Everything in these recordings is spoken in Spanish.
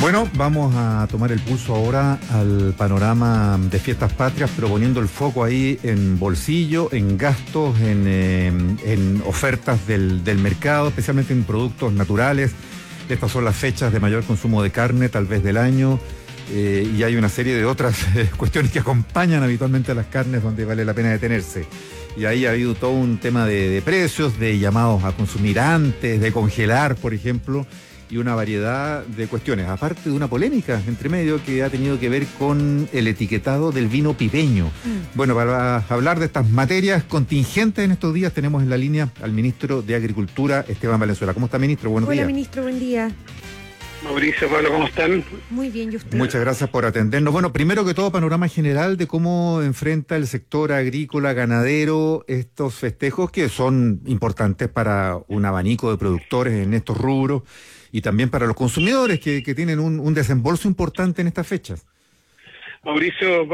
Bueno, vamos a tomar el pulso ahora al panorama de Fiestas Patrias, pero poniendo el foco ahí en bolsillo, en gastos, en ofertas del mercado, especialmente en productos naturales. Estas son las fechas de mayor consumo de carne, tal vez del año, y hay una serie de otras cuestiones que acompañan habitualmente a las carnes donde vale la pena detenerse. Y ahí ha habido todo un tema de precios, de llamados a consumir antes, de congelar, por ejemplo, y una variedad de cuestiones, aparte de una polémica entre medio que ha tenido que ver con el etiquetado del vino pipeño. Bueno, para hablar de estas materias contingentes en estos días tenemos en la línea al ministro de Agricultura, Esteban Valenzuela. ¿Cómo está, ministro? Buenos días. Hola, ministro, buen día. Mauricio, Pablo, ¿cómo están? Muy bien, ¿y usted? Muchas gracias por atendernos. Bueno, primero que todo, panorama general de cómo enfrenta el sector agrícola, ganadero, estos festejos que son importantes para un abanico de productores en estos rubros y también para los consumidores que tienen un desembolso importante en estas fechas. Mauricio,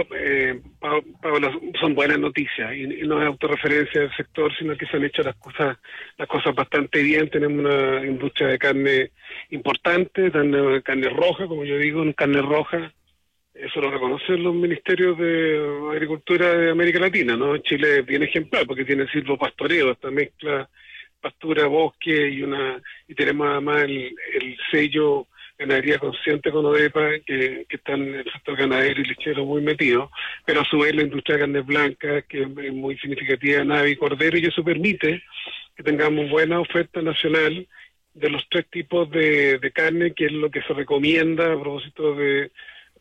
Pablo, son buenas noticias y no es autorreferencia del sector, sino que se han hecho las cosas bastante bien. Tenemos una industria de carne importante, carne roja, como yo digo, carne roja. Eso lo reconocen los ministerios de Agricultura de América Latina, ¿no? Chile es bien ejemplar porque tiene silvopastoreo, esta mezcla pastura, bosque y tenemos además el sello Ganadería Consciente con ODEPA, que están en el sector ganadero y lechero muy metidos, pero a su vez la industria de carnes blancas, que es muy significativa, ave y cordero, y eso permite que tengamos buena oferta nacional de los tres tipos de carne, que es lo que se recomienda a propósito de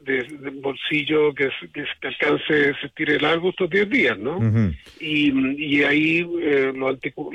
bolsillo que alcance, se tire largo estos 10 días, ¿no? Uh-huh. Y ahí los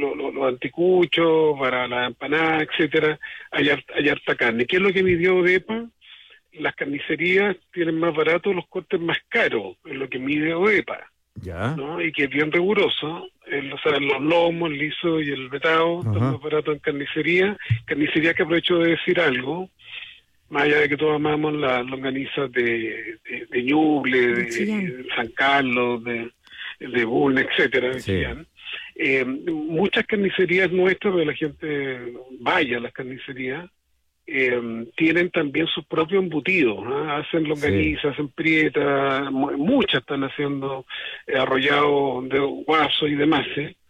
anticuchos, para la empanada, etcétera, hay harta carne. ¿Qué es lo que midió ODEPA? Las carnicerías tienen más baratos los cortes más caros, es lo que mide ODEPA, Ya. ¿no? Y que es bien riguroso. Los lomos, el liso y el vetado están más baratos en carnicería. Carnicería, que aprovecho de decir algo, más allá de que todos amamos las longanizas de Ñuble, de San Carlos, de Bulnes, etcétera, sí. Muchas carnicerías nuestras, donde la gente vaya a las carnicerías, tienen también sus propios embutidos, ¿no? Hacen longanizas, sí. Hacen prietas, muchas están haciendo arrollados de guaso y demás,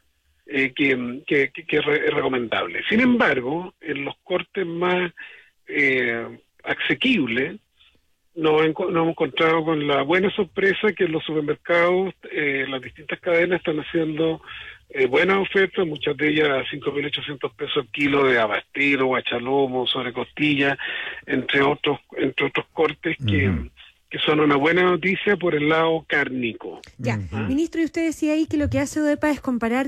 que es recomendable. Sin embargo, en los cortes más asequible, nos hemos encontrado con la buena sorpresa que en los supermercados, las distintas cadenas están haciendo buenas ofertas, muchas de ellas a 5.800 pesos el kilo de abastero, guachalomo, sobrecostilla, entre otros cortes que son una buena noticia por el lado cárnico. Ya, ministro, y usted decía ahí que lo que hace ODEPA es comparar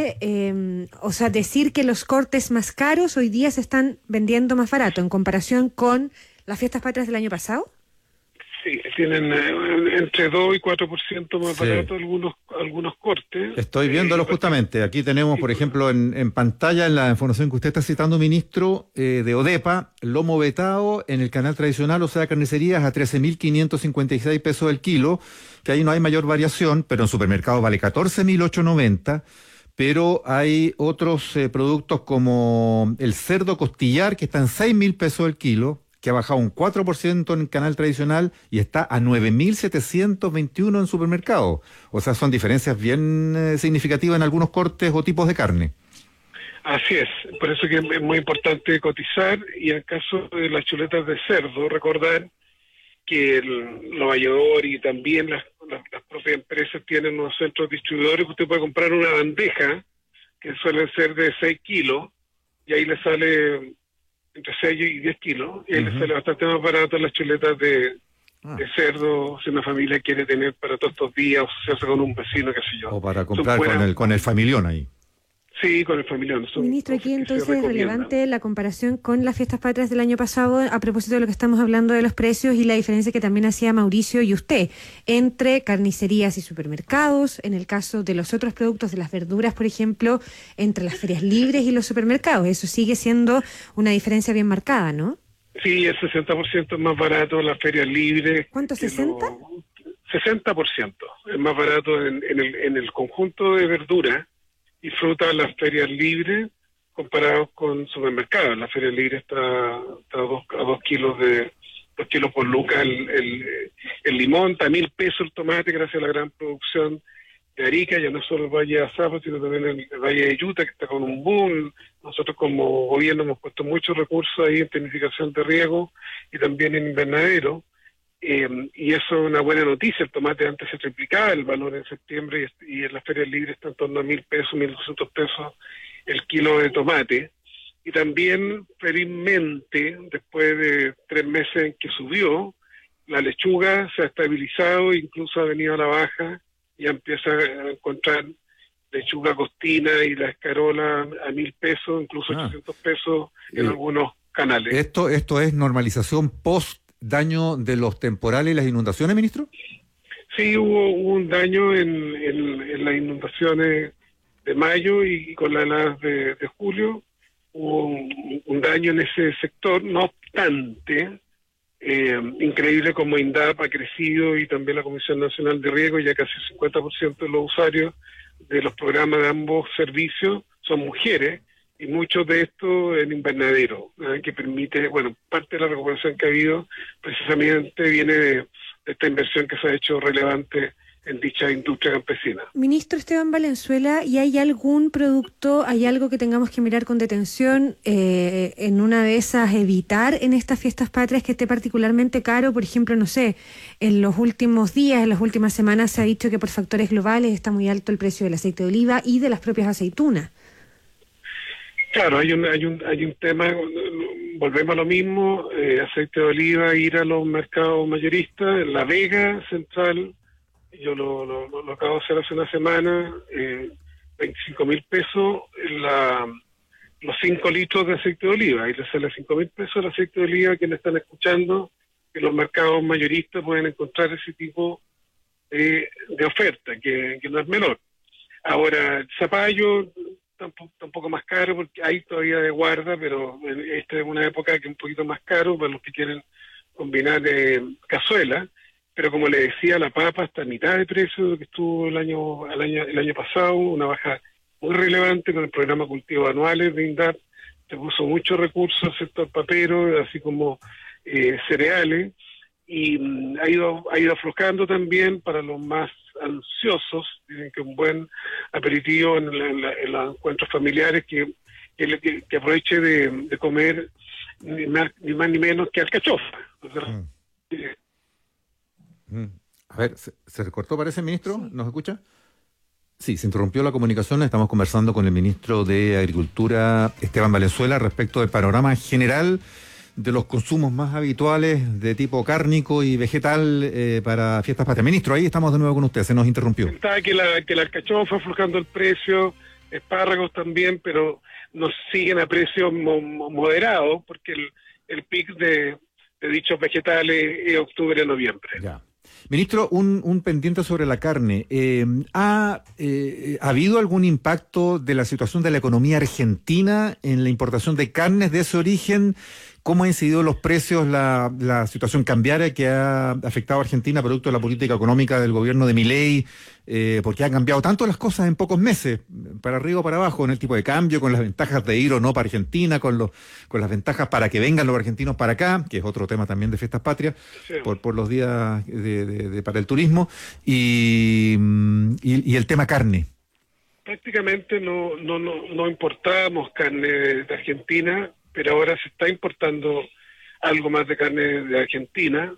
decir que los cortes más caros hoy día se están vendiendo más barato en comparación con las Fiestas Patrias del año pasado. Sí, tienen entre 2 y 4% más barato algunos cortes. Estoy viéndolo justamente. Aquí tenemos, por ejemplo, en pantalla, en la información que usted está citando, ministro, de ODEPA, lomo vetado en el canal tradicional, o sea, carnicerías, a 13.556 pesos el kilo, que ahí no hay mayor variación, pero en supermercados vale 14.890. Pero hay otros productos como el cerdo costillar, que está en 6.000 pesos el kilo, que ha bajado un 4% en el canal tradicional y está a 9.721 en supermercado. O sea, son diferencias bien significativas en algunos cortes o tipos de carne. Así es, por eso que es muy importante cotizar, y en el caso de las chuletas de cerdo, recordar que los valladores y también las propias empresas tienen unos centros distribuidores que usted puede comprar una bandeja, que suelen ser de 6 kilos, y ahí le sale entre 6 y 10 kilos, y ahí le sale bastante más barato las chuletas de cerdo, si una familia quiere tener para todos estos días, o se hace con un vecino, qué sé yo. O para comprar con el familión ahí. Sí, con el familión. Ministro, aquí entonces es relevante la comparación con las Fiestas Patrias del año pasado, a propósito de lo que estamos hablando de los precios y la diferencia que también hacía Mauricio y usted entre carnicerías y supermercados, en el caso de los otros productos, de las verduras, por ejemplo, entre las ferias libres y los supermercados. Eso sigue siendo una diferencia bien marcada, ¿no? Sí, el 60% es más barato las ferias libres. ¿Cuánto, 60%? 60% es más barato en el conjunto de verduras y fruta, las ferias libres comparados con supermercados. La feria libre está a 2 kilos de kilos por lucas el limón, está a 1.000 pesos el tomate gracias a la gran producción de Arica, ya no solo el Valle de Azapa, sino también el Valle de Yuta, que está con un boom. Nosotros como gobierno hemos puesto muchos recursos ahí en planificación de riego y también en invernadero, y eso es una buena noticia. El tomate antes se triplicaba el valor en septiembre y en las ferias libres está en torno a 1.000 pesos, 1.200 pesos el kilo de tomate. Y también, felizmente, después de 3 meses en que subió, la lechuga se ha estabilizado, incluso ha venido a la baja, y empieza a encontrar lechuga costina y la escarola a 1.000 pesos, incluso 800 pesos en algunos canales. ¿Esto es normalización post daño de los temporales y las inundaciones, ministro? Sí, hubo un daño en las inundaciones de mayo y con las heladas de julio. Hubo un daño en ese sector, no obstante, increíble como INDAP ha crecido y también la Comisión Nacional de Riego, ya casi el 50% de los usuarios de los programas de ambos servicios son mujeres, y muchos de estos en invernadero, que permite, bueno, parte de la recuperación que ha habido precisamente viene de esta inversión que se ha hecho relevante en dicha industria campesina. Ministro Esteban Valenzuela, ¿y hay algún producto, hay algo que tengamos que mirar con detención, en una de esas evitar en estas fiestas patrias que esté particularmente caro? Por ejemplo, no sé, en los últimos días, en las últimas semanas se ha dicho que por factores globales está muy alto el precio del aceite de oliva y de las propias aceitunas. Claro, hay un tema, volvemos a lo mismo, aceite de oliva, ir a los mercados mayoristas, La Vega Central, yo lo acabo de hacer hace una semana, 25.000 pesos los 5 litros de aceite de oliva, y les sale 5.000 pesos el aceite de oliva. Quienes están escuchando, que los mercados mayoristas pueden encontrar ese tipo de oferta, que no es menor. Ahora, el zapallo está un poco más caro porque hay todavía de guarda, pero esta es una época que es un poquito más caro para los que quieren combinar cazuela. Pero como le decía, la papa está a mitad de precio de lo que estuvo el año pasado, una baja muy relevante con el programa Cultivos Anuales de INDAP. Se puso muchos recursos al sector papero, así como cereales, y ha ido aflojando también para los más ansiosos. Dicen que un buen aperitivo en los encuentros familiares que aproveche de comer ni más ni menos que alcachofa. A ver, ¿se recortó, parece, ministro? Sí. ¿Nos escucha? Sí, se interrumpió la comunicación. Estamos conversando con el ministro de Agricultura, Esteban Valenzuela, respecto del panorama general de los consumos más habituales de tipo cárnico y vegetal para fiestas patrias. Ministro, ahí estamos de nuevo con usted, se nos interrumpió. Está que la alcachofa aflojando el precio, espárragos también, pero nos siguen a precios moderados, porque el pic de dichos vegetales es octubre-noviembre. Ya. Ministro, un pendiente sobre la carne. ¿Ha habido algún impacto de la situación de la economía argentina en la importación de carnes de ese origen? ¿Cómo ha incidido los precios, la situación cambiaria que ha afectado a Argentina producto de la política económica del gobierno de Milei? Porque han cambiado tanto las cosas en pocos meses, para arriba o para abajo, en el tipo de cambio, con las ventajas de ir o no para Argentina, con las ventajas para que vengan los argentinos para acá, que es otro tema también de fiestas patrias, sí, por los días para el turismo, y el tema carne. Prácticamente no importábamos carne de Argentina, pero ahora se está importando algo más de carne de Argentina.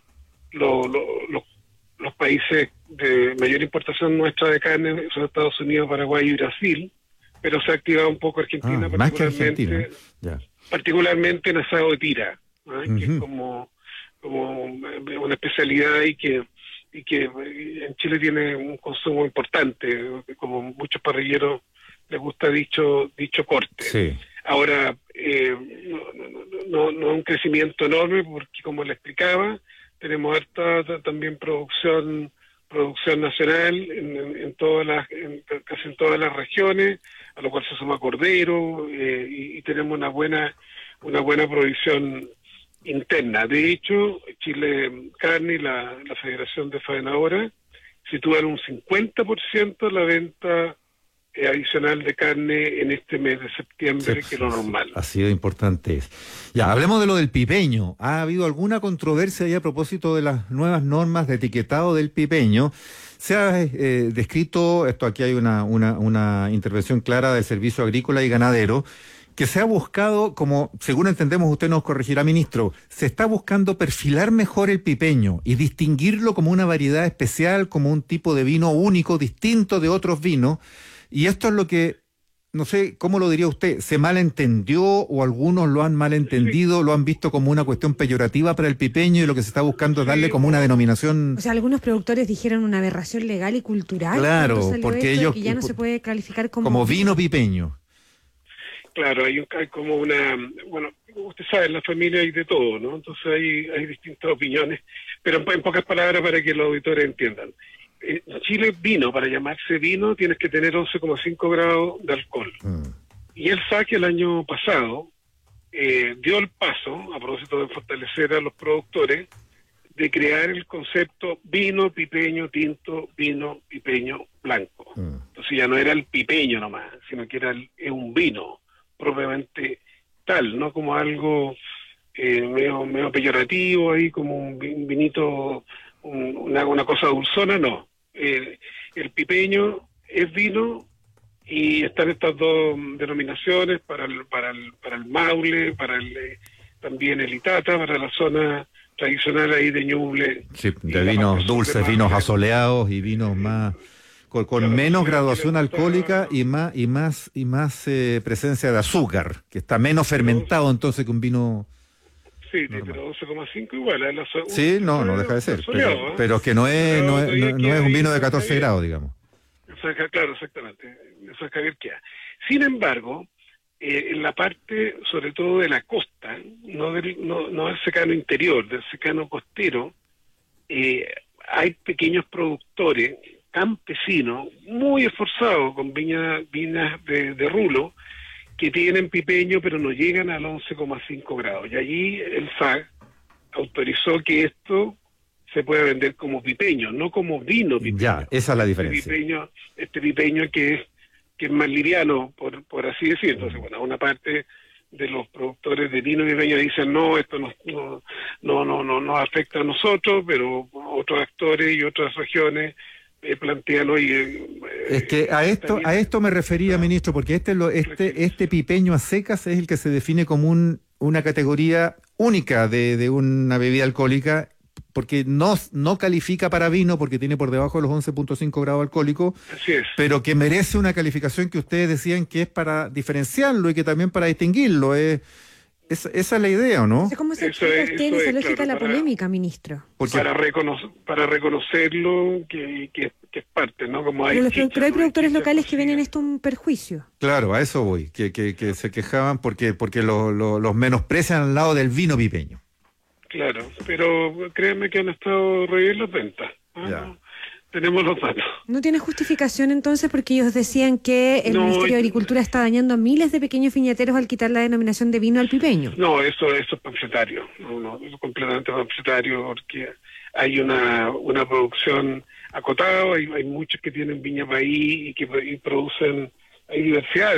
Los países de mayor importación nuestra de carne son Estados Unidos, Paraguay y Brasil, pero se ha activado un poco Argentina, particularmente en asado de tira, que es como una especialidad y que en Chile tiene un consumo importante, como muchos parrilleros les gusta dicho corte. Sí. Ahora, no un crecimiento enorme, porque como le explicaba, tenemos harta también producción nacional casi en todas las regiones, a lo cual se suma cordero, y tenemos una buena provisión interna. De hecho, Chile Carne y la Federación de Faenadoras sitúan un 50% la venta adicional de carne en este mes de septiembre que lo normal. Ha sido importante. Ya, hablemos de lo del pipeño. ¿Ha habido alguna controversia ahí a propósito de las nuevas normas de etiquetado del pipeño? Se ha descrito, aquí hay una intervención clara del Servicio Agrícola y Ganadero, que se ha buscado, como según entendemos, usted nos corregirá, ministro, se está buscando perfilar mejor el pipeño y distinguirlo como una variedad especial, como un tipo de vino único, distinto de otros vinos. Y esto es lo que, no sé, ¿cómo lo diría usted? ¿Se malentendió o algunos lo han malentendido, sí, lo han visto como una cuestión peyorativa para el pipeño y lo que se está buscando es darle como una denominación? O sea, algunos productores dijeron una aberración legal y cultural. Claro, porque ellos... Que ya no se puede calificar como vino pipeño. Claro, hay como bueno, usted sabe, en la familia hay de todo, ¿no? Entonces hay distintas opiniones, pero en pocas palabras para que los auditores entiendan. En Chile vino, para llamarse vino, tienes que tener 11,5 grados de alcohol. Y el SAC el año pasado dio el paso, a propósito de fortalecer a los productores, de crear el concepto vino pipeño tinto, vino pipeño blanco. Entonces ya no era el pipeño nomás, sino que es un vino propiamente tal, no como algo medio peyorativo ahí, como un vinito, una cosa dulzona, no. El pipeño es vino y están estas dos denominaciones para el Maule, también el Itata, para la zona tradicional ahí de Ñuble. Sí, de vinos dulces, vinos asoleados y vinos más... Con menos graduación alcohólica y más presencia de azúcar, que está menos fermentado entonces que un vino. Sí, pero 12,5 igual. Sí, no deja de ser. Pero que no es un vino de 14 grados, digamos. Claro, exactamente. Eso es Javier Quea. Sin embargo, en la parte, sobre todo de la costa, no del secano interior, del secano costero, hay pequeños productores campesinos muy esforzados con viñas de rulo que tienen pipeño pero no llegan al 11,5 grados y allí el SAC autorizó que esto se pueda vender como pipeño, no como vino pipeño. Ya, esa es la diferencia. Este pipeño que es más liviano, por así decirlo. Entonces, bueno, una parte de los productores de vino pipeño dicen no, esto no afecta a nosotros, pero otros actores y otras regiones plantean hoy. Es que a esto me refería, ministro, porque este pipeño a secas es el que se define como una categoría única de una bebida alcohólica, porque no califica para vino, porque tiene por debajo de los 11,5 grados alcohólicos, así es, pero que merece una calificación que ustedes decían que es para diferenciarlo y que también para distinguirlo. Esa es la idea, ¿o no? ¿Cómo se explica usted en esa lógica la polémica, ministro? Para reconocerlo que es parte, ¿no? Como pero hay productores locales que ven en esto un perjuicio. Claro, a eso voy, que se quejaban porque los menosprecian al lado del vino pipeño. Claro, pero créanme que han estado re bien las ventas. ¿No? Tenemos los datos. ¿No tiene justificación entonces? Porque ellos decían que el Ministerio de Agricultura está dañando a miles de pequeños viñateros al quitar la denominación de vino al pipeño. No, eso es panfletario. Es completamente panfletario porque hay una producción acotada, hay muchos que tienen viña país y que producen, hay diversidad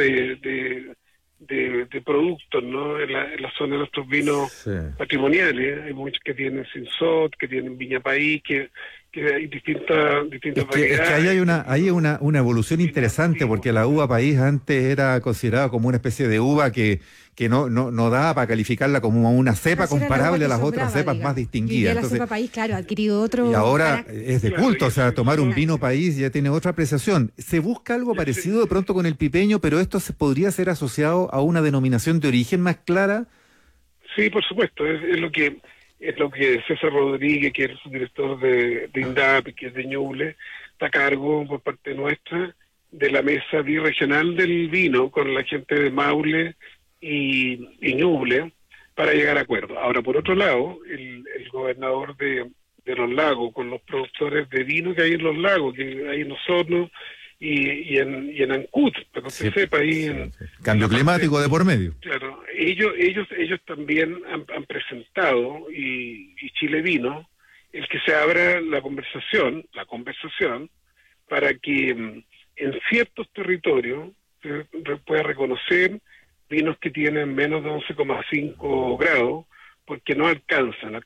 de productos, ¿no? En la zona de nuestros vinos patrimoniales, hay muchos que tienen Sinsot, que tienen viña país, que hay distintas variedades. Es que ahí hay una evolución interesante, porque la uva país antes era considerada como una especie de uva que no daba para calificarla como una cepa comparable a las otras cepas más distinguidas. Y la cepa país, claro, ha adquirido otro... Y ahora es de culto, o sea, tomar un vino país ya tiene otra apreciación. Se busca algo parecido de pronto con el pipeño, pero esto se podría ser asociado a una denominación de origen más clara. Sí, por supuesto, es lo que César Rodríguez, que es el subdirector de INDAP, que es de Ñuble, está a cargo por parte nuestra de la mesa birregional del vino con la gente de Maule y Ñuble para llegar a acuerdos. Ahora, por otro lado, el gobernador de los lagos, con los productores de vino que hay en los lagos, que hay en Osorno y en Ancud, para que usted sepa, ahí cambio climático de por medio. Claro, ellos también han presentado, y Chile Vino, el que se abra la conversación para que en ciertos territorios se puede reconocer vinos que tienen menos de 11,5 grados, porque no alcanzan a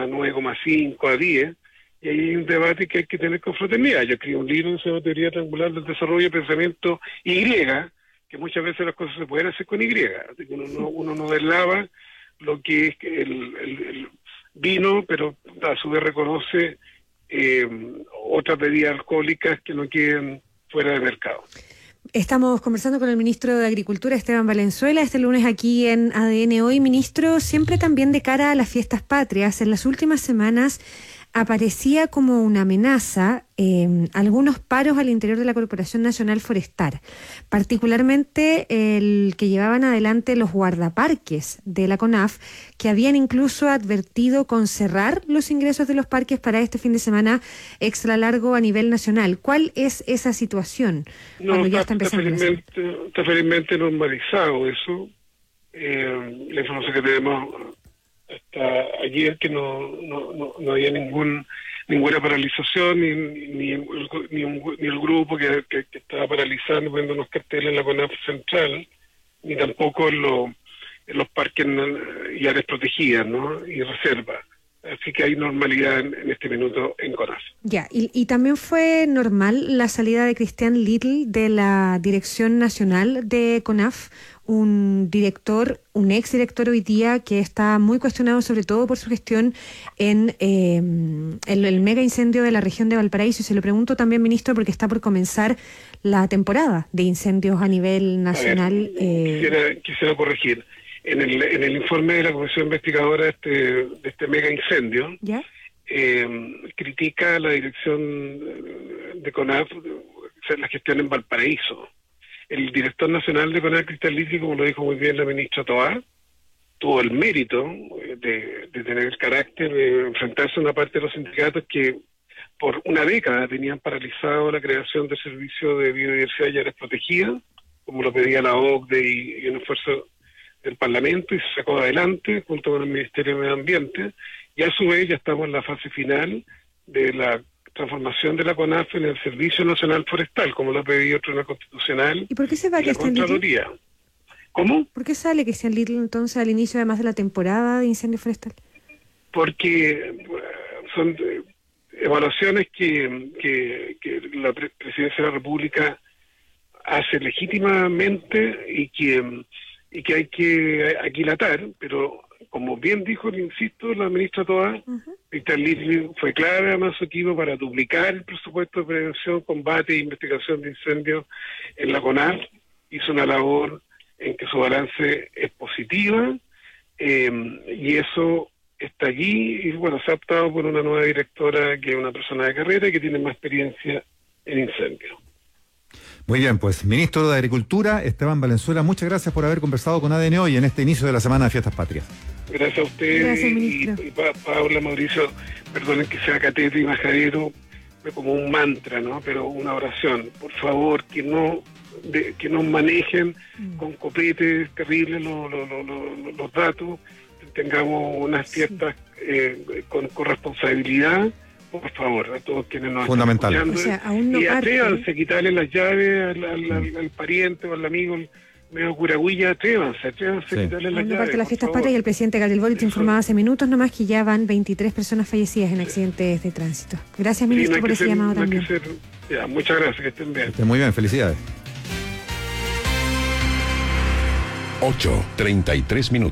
9,5 a 10, y ahí hay un debate que hay que tener con fraternidad. Yo escribí un libro que se llama Teoría Triangular del Desarrollo y Pensamiento Y, que muchas veces las cosas se pueden hacer con Y. Uno no deslava lo que es el vino, pero a su vez reconoce otras bebidas alcohólicas que no queden fuera de mercado. Estamos conversando con el ministro de Agricultura, Esteban Valenzuela, este lunes aquí en ADN Hoy. Ministro, siempre también de cara a las fiestas patrias, en las últimas semanas aparecía como una amenaza algunos paros al interior de la Corporación Nacional Forestal, particularmente el que llevaban adelante los guardaparques de la CONAF, que habían incluso advertido con cerrar los ingresos de los parques para este fin de semana extra largo a nivel nacional. ¿Cuál es esa situación cuando ya está empezando? Está felizmente normalizado eso. La información que tenemos hasta ayer que no había ninguna paralización ni el grupo que estaba paralizando poniendo unos carteles en la CONAF central, ni tampoco en los parques y áreas protegidas, ¿no? Y reservas. Así que hay normalidad en este minuto en CONAF. Ya, y también fue normal la salida de Cristian Little de la Dirección Nacional de CONAF, un exdirector hoy día que está muy cuestionado sobre todo por su gestión en el mega incendio de la región de Valparaíso. Y se lo pregunto también, ministro, porque está por comenzar la temporada de incendios a nivel nacional. Quisiera corregir. En el informe de la Comisión Investigadora de este mega incendio, ¿ya? Critica la dirección de CONAF, la gestión en Valparaíso. El director nacional de CONAF, Cristian Little, como lo dijo muy bien la ministra Toá, tuvo el mérito de tener el carácter de enfrentarse a una parte de los sindicatos que por una década tenían paralizado la creación de servicios de biodiversidad y áreas protegidas, como lo pedía la OCDE y un esfuerzo del Parlamento, y se sacó adelante junto con el Ministerio de Medio Ambiente, y a su vez ya estamos en la fase final de la transformación de la CONAF en el Servicio Nacional Forestal, como lo ha pedido el Tribunal Constitucional. ¿Y por qué se va la Contraloría? ¿Cómo? ¿Por qué sale Cristian Little entonces al inicio además de la temporada de incendio forestal? Porque son evaluaciones que la Presidencia de la República hace legítimamente y que hay que aquilatar, pero como bien dijo, insisto, la ministra Toá, Cristian Little fue clave además su equipo para duplicar el presupuesto de prevención, combate e investigación de incendios en la CONAF. Hizo una labor en que su balance es positiva, y eso está allí, y bueno, se ha optado por una nueva directora que es una persona de carrera y que tiene más experiencia en incendios. Muy bien, pues ministro de Agricultura, Esteban Valenzuela, muchas gracias por haber conversado con ADN Hoy en este inicio de la Semana de Fiestas Patrias. Gracias a usted. Gracias, ministro. Y Paula, Mauricio, perdonen que sea catete y majadero, como un mantra, ¿no? Pero una oración. Por favor, que no manejen con copetes terribles los datos, tengamos unas fiestas con responsabilidad. Por favor, a todos quienes nos están escuchando. O sea, aún no y atrévanse a quitarle las llaves al pariente o al amigo medio curagüilla, atrévanse a quitarle las llaves. Parte de las fiestas patrias, y el presidente Gabriel Boric informaba hace minutos nomás que ya van 23 personas fallecidas en accidentes de tránsito. Gracias, ministro, por ese llamado también. Muchas gracias, que estén bien. Que estén muy bien, felicidades. 8:33 minutos.